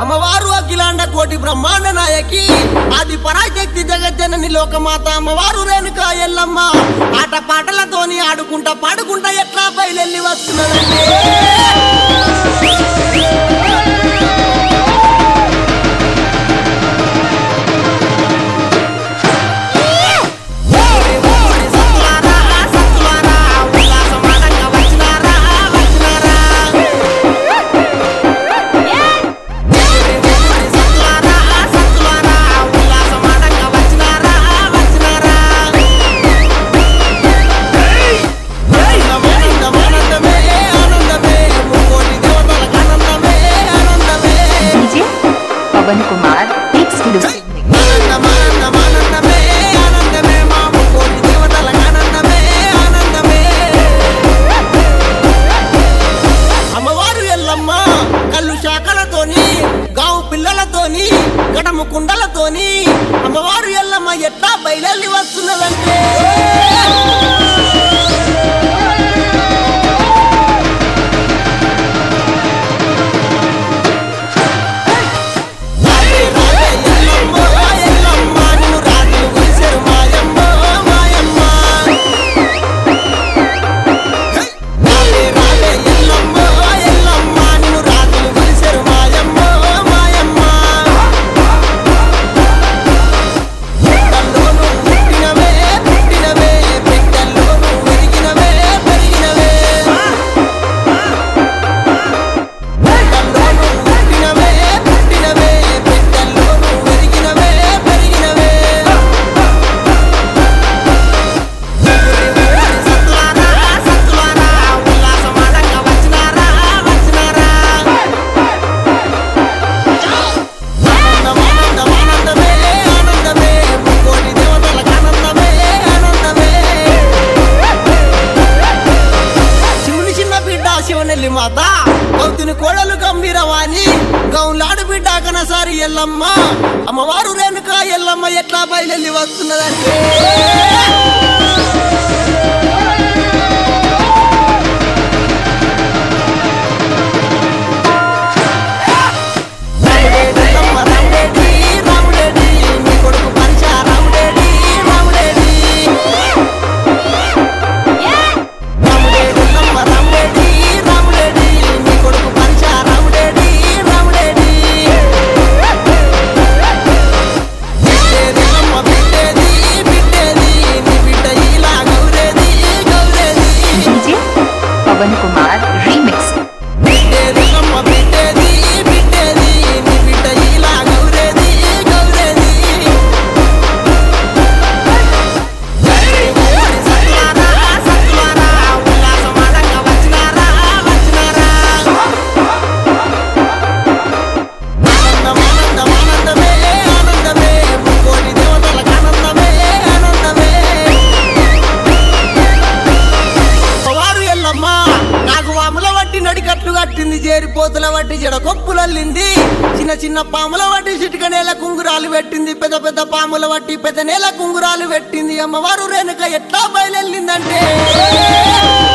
అమ్మవారు అఖిలాండ కోటి బ్రహ్మాండ నాయకి ఆది పరాశక్తి జగజ్జనని లోకమాత అమ్మవారు రేణుకా ఎల్లమ్మ ఆట పాటలతోని ఆడుకుంటా పాడుకుంటా ఎట్లా బయలెల్లి వస్తున్నదంటే पवन कुमार అమ్మవారు ఎల్లమ్మ కళ్ళు శాఖలతోని గావు పిల్లలతోని గడము కుండలతోని అమ్మవారు ఎల్లమ్మ ఎట్లా బయలెల్లి వస్తున్నదంటే మాత కౌతిని కోడలు గంభీరవాణి గౌలాడు బిడ్డ కనసారి ఎల్లమ్మ అమ్మవారు రేణుకా ఎల్లమ్మ ఎట్లా బయలెల్లి వస్తున్నదంటే पवन कुमार रीमिक्स నడికట్లు కట్టింది చేరిపోతుల వట్టి జడ కొప్పులల్లింది చిన్న చిన్న పాముల వట్టి చిటిక నేల కుంగురాలు పెట్టింది పెద్ద పెద్ద పాముల వట్టి పెద్ద నేల కుంగురాలు పెట్టింది అమ్మవారు రేణుక ఎట్లా బయలెల్లిందంటే